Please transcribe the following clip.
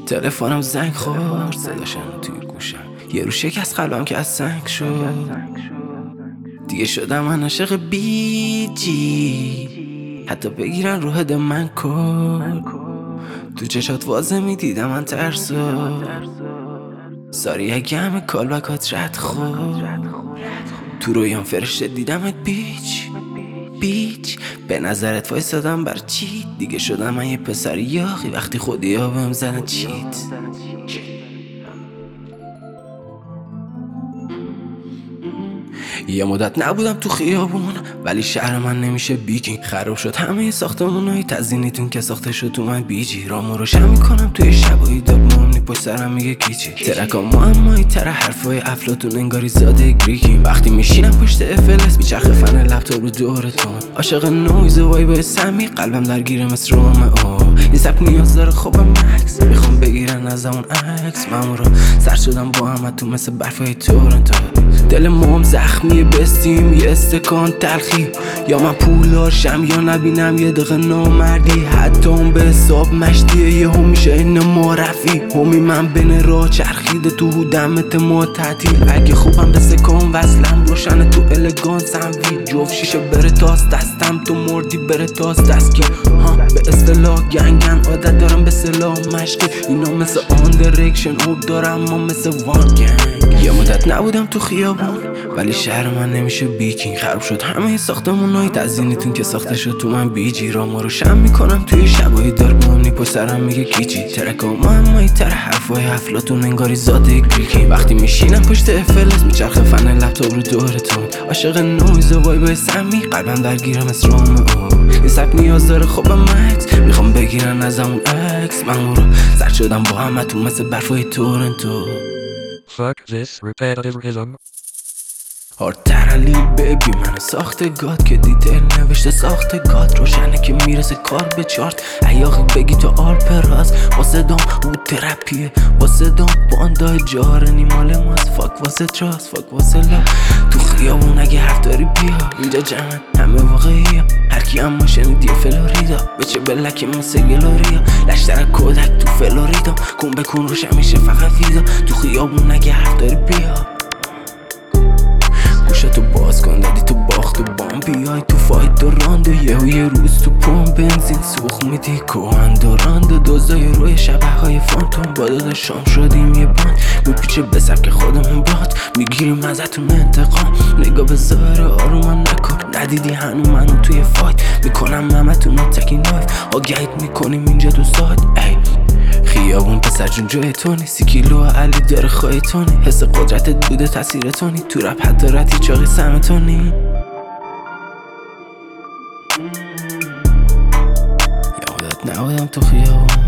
تلفنم زنگ خورد، صداشم توی گوشم، یه رو شکست قلبم که از سنگ شد. دیگه شدم من عاشق بیجی، حتی بگیرن رو هد من کن. تو چشات واضح میدیدم من ترسو، ساری اگه همه کالبکات رد خود. تو رویام فرشته دیدمت بیچ به نظرت وایسادم بر چی؟ دیگه شدم من یه پسر یاخی وقتی خودی ها بهم زدن چیت. یه مدت نبودم تو خیابون، ولی شهر من نمیشه بیکین. خراب شد همه ساختمونای تزیینیتون که ساخته شد تو من بیجی. رامو روشن میکنم توی شبایی داب مهمنی پشت سرم میگه کیچی. ترکا معمایی تر حرفای افلاطون انگاری زاده گریکیم. وقتی میشینم پشت افلس میچرخه فن لپتاپ رو دورتون. عاشق نویز و وایبای سمی، قلبم درگیره مثل رومئو. این سبک نیاز داره خوبم مکس، میخوام بگیرن از اون عکس. مامورا سر شدم با همتون مثل برفای تورنتو. دل موم زخمی بستیم یه استکان تلخی، یا من پولاشم یا نبینم یه دقیقه نامردی. حتی اون به حساب مشتیه یه هم میشه این معرفی. همی من بین راه چرخیده تو دمت ما تعطیل. اگه خوبم به سکان وصلم روشنه تو الگانسم وی. جفت شیشه بره تاز دستم تو مردی بره تاز دستگیر. به اصطلاح گنگن عادت دارم به سلاح مشقی. اینا مثل آن درکشن اوب دارم ما مثل وان گنگ. یه مدت نبودم تو خیابون، ولی شهر من نمیشه بیکین. خراب شد همه ساختمونای تزیینیتون که ساخته شد تو من بیجی. رامو روشن میکنم توی شبایی دار بمونی پشت سرم میگه کیچی. ترکا معمایی تر حرفای افلاطون انگاری زاده گریکی. وقتی میشینم پشت افلس میچرخه فن لپتاپ رو دورتون. عاشق نویز و وایبای سمی، قلبم درگیره مثل رومئو. این سبک نیاز داره خوبم مکس، میخوام بگیرن از اون عکس. من رو سر شدم با همتون مثل برفای تورنتو. Fuck this repetitive rhythm. هارترلی بیبی من ساخته گاد که دیتیل نوشته ساخته گاد. روشنه که میرسه کار به چارت. ایاخی بگی تو آرپراز واسه دام او ترپیه. واسه دام باندای جارنی مال ماست. فاک واسه تراس فاک واسه لا. تو خیابون اگه حرف داری بیا، اینجا جمعن همه واقعیه. هرکی اما شنیدی فلوریدا بچه بلکی مثل گلوریا. لشتر کودک تو فلوریدا کن بکن روش میشه فقط ویدا. تو خیابون اگه حرف داری بیا، گوشتو باز کن دادی تو باخت و بام. بیای تو فایت و راندو یه روز تو پمپ بنزین سوخ میدی کوهند و راند. دوزای روی شبه های فانتون با دادا شام شدیم یه باند. میپیچه به سبک خودمون باد، میگیریم ازتون انتقام. نگاه به ظاهر آرومم نکن، ندیدی هنو منو توی فایت. میکنم همتون رو تکی نایف، آگهیت میکنیم اینجا تو سایت. خیابون پسر جون جای تونی، 30 کیلو علی داره خواهی تونی. حس قدرتت بوده تاثیر تونی، تو رپ حتی رتی چاقی سمتونی. یه مدت نبودم تو خیابون،